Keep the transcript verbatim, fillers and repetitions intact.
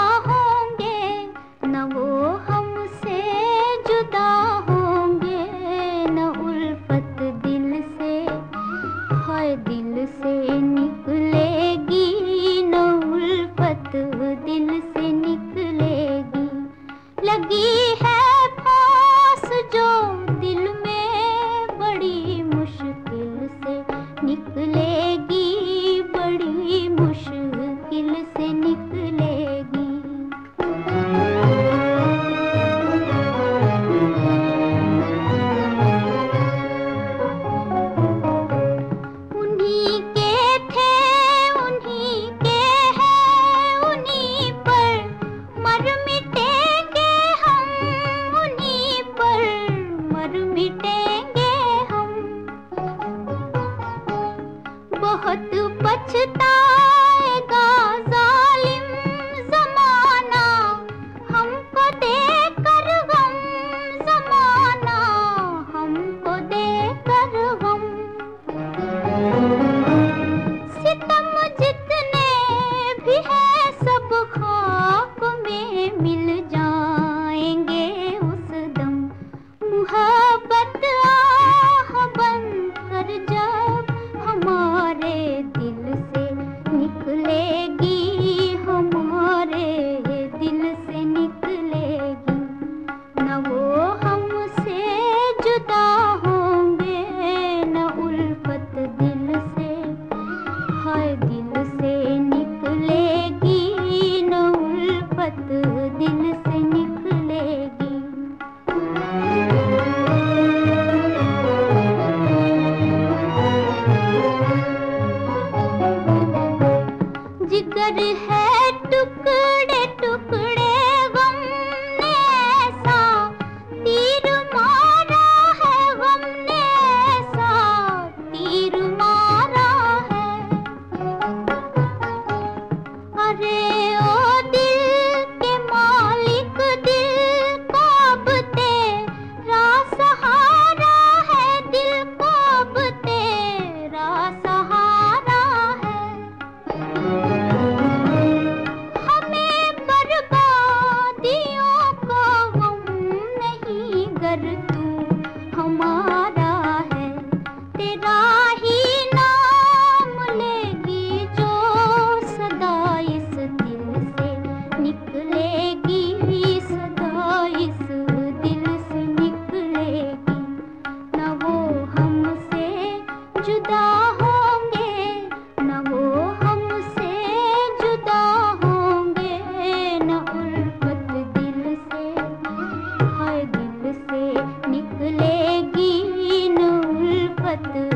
होंगे, न वो हमसे जुदा होंगे, न उल्फत दिल से, हाय दिल से निकलेगी, न उल्फत दिल से निकलेगी। लगी है फांस जो दिल में, बड़ी मुश्किल से निकलेगी, बड़ी मुश्किल से निकलेगी। उन्हीं के थे, उन्हीं के हैं, उन्हीं पर मर मिटेंगे हम, उन्हीं पर मर मिटेंगे हम। बहुत पछताएगा जालिम ज़माना, हमको देकर गम, ज़माना हमको देकर गम। सितम जितने भी है सब खाक में मिल जाएंगे उस दम। मुहब्बत आह बनकर जब हमारे दिल से निकलेगी, हमारे दिल से निकलेगी। न वो हमसे जुदा होंगे, न उल्फत दिल से, हाय दिल से निकलेगी, न उल्फत दिल से निकलेगी। जिगर है टुकड़े टुकड़े गम ने ऐसा तीर मारा है, गम ने ऐसा तीर मारा है। अरे ओ दिल के मालिक, दिल को अब तेरा सहारा है, दिल को अब तेरा सहारा है। हमें बर्बादियों का गम नहीं, गर तू हमारा है। तेरा ही नाम लेगी जो सदा इस दिल से निकलेगी, सदा इस दिल से निकलेगी। न वो हमसे जुदा होंगे, न वो हमसे जुदा होंगे, न उल्फत दिल से, हाय दिल से निकलेगी, न उल्फत